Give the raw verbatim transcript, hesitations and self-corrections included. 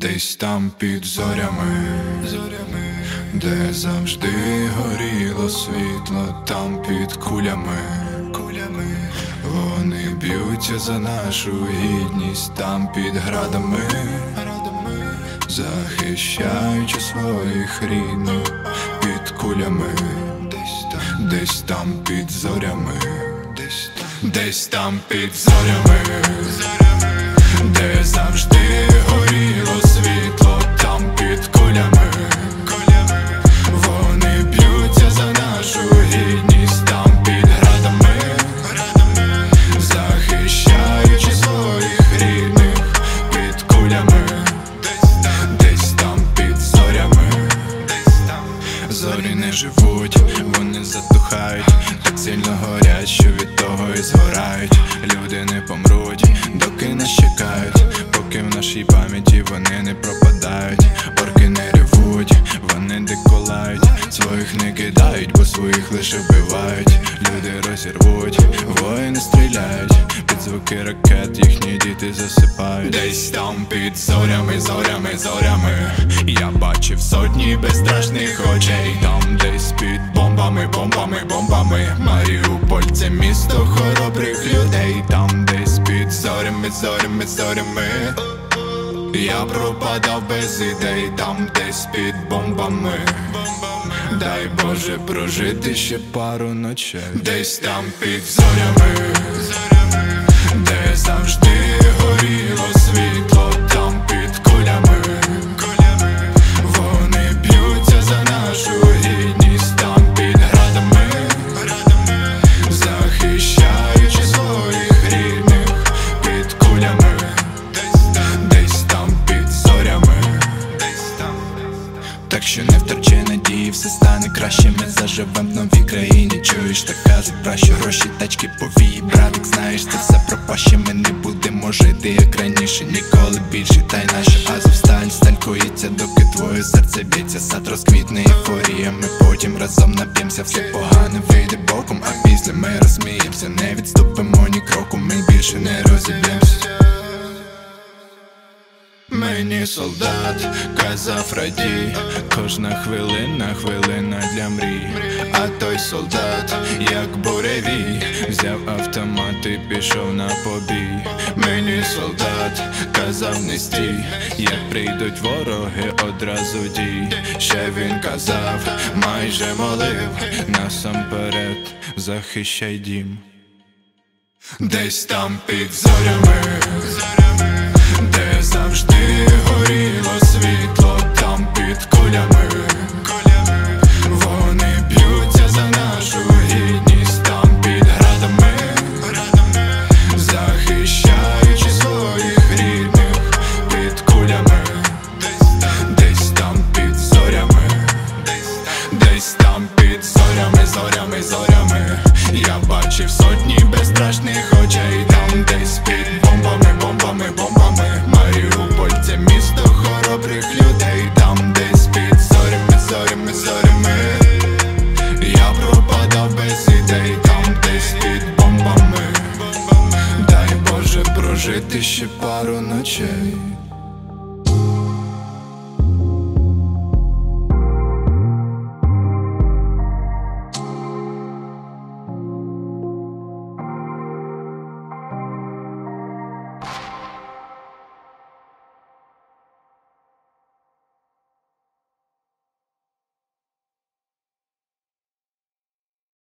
Десь там під зорями, де завжди горіло світло, там під кулями, вони б'ються за нашу гідність, там під градами, захищаючи своїх рідних під кулями, десь там під зорями, десь там під зорями, де завжди горіло світло, там під кулями, вони б'ються за нашу гідність, там під градами, захищаючи своїх рідних під кулями, десь там під зорями. Зорі не живуть, вони затухають, так сильно горять, що від того і згорають. Люди не помруть, доки нас чекають, поки в нашій пам'яті вони не пропадають. Орки не ревуть, вони деколають, своїх не кидають, бо своїх лише вбивають. Люди розірвуть, воїни стріляють, під звуки ракет їхні діти засипають. Десь там під зорями, зорями, зорями я бачив сотні безстрашних очей. Там десь під бомбами, бомбами, бомбами Маріуполь — це місто хоробрих людей. Там десь під зорями, зорями, зорями я пропадав без ідей. Там десь під бомбами, дай Боже прожити ще пару ночей. Десь там під зорями, де завжди горіло світло, там під кулями, вони б'ються за нашу гідність, там під градами, захищаючи своїх рідних під кулями, десь там під зорями. Так що не втрачай надії, все стане краще. Ми заживем в новій країні. Чуєш, так казать, пращі гроші, тачки, повії. Братик, знаєш, це все пропаще. Ми не будемо жити як раніше, ніколи більше. Та й наша Азовсталь сталькується, доки твоє серце б'ється. Сад розквітне ейфорія, ми потім разом нап'ємося. Все погане вийде боком, а після ми розсміємося. Не відступимо ні кроку, ми більше не розіб'ємося. Мені солдат казав радій, кожна хвилина, хвилина для мрій. А той солдат, як буревій, взяв автомат і пішов на побій. Мені солдат казав не стій, як прийдуть вороги, одразу дій. Ще він казав, майже молив, насамперед захищай дім. Десь там під зорями